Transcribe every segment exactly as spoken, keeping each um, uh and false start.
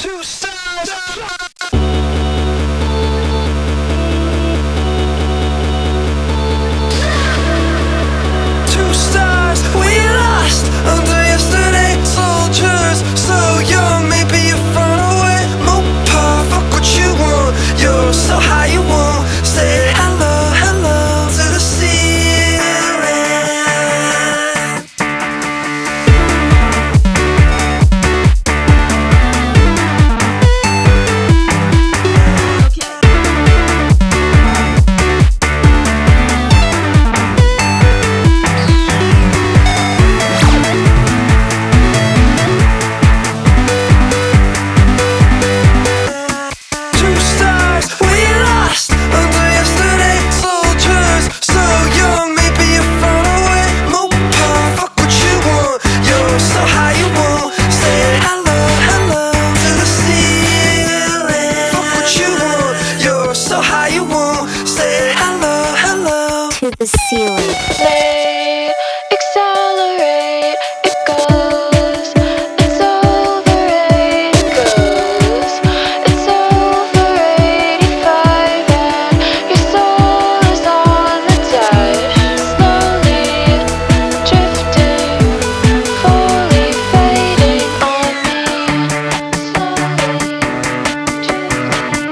Two stars. Two stars we lost under yesterday. Soldiers so young, maybe you're far away. Mopar, fuck what you want. You're so high you won't say hello, hello to the ceiling. Two stars we lost under yesterday. Soldiers so young, maybe you're far away. Mopar, fuck what you want. You're so high you won't say hello, hello to the ceiling. Fuck what you want. You're so high you won't say hello, hello to the ceiling. Late, accelerate, it goes. It's over eight, it goes. It's over eighty-five, and your soul is on the dash. Slowly drifting, fully fading on me. Slowly drifting.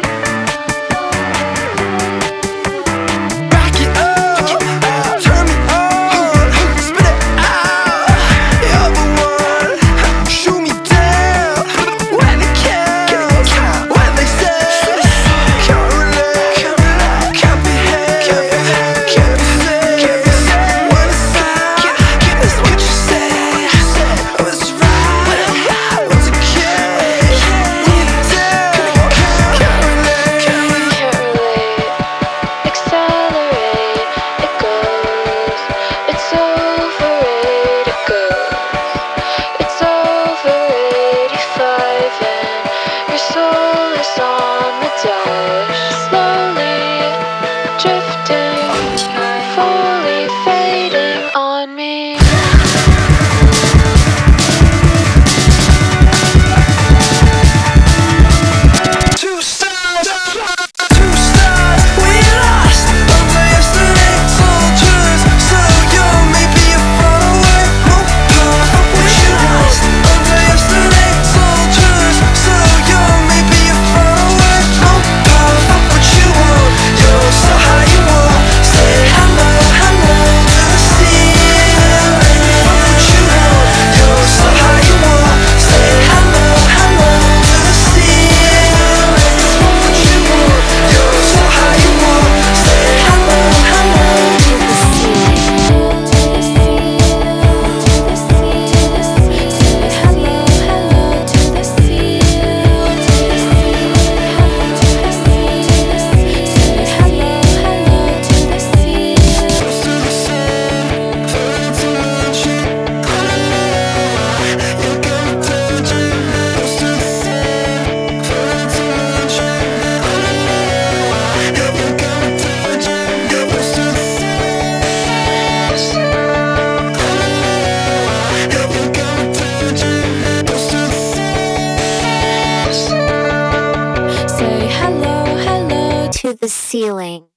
Back it up, turn me on, spit it out. You're the one, shoot me down. When it counts, when they say can't relate, can't behave, can't be saved. When it's out, it's what you say. What's right, what's okay. When you're down, can't relate. Can't relate, accelerate, it goes. It's over eight, it goes. It's over eighty-five, and your soul is on the dash. Slowly drifting, fully fading on me. Two stars, two stars we lost under yesterday. Soldiers so young, maybe you're far away. Mopar, fuck what you want. Under yesterday. Soldiers so young, maybe you're far away. Mopar, fuck what you want. You're so high you won't say hello, hello to the ceiling. Fuck what you want. You're so high you won't say hello, hello to the ceiling. Fuck what you want. You're so high you won't say hello, hello. To the ceiling. To the ceiling. To the ceiling. Say hello, hello to the ceiling. To the ceiling. To the ceiling. Say hello, hello to the ceiling. Say hello, hello to the ceiling.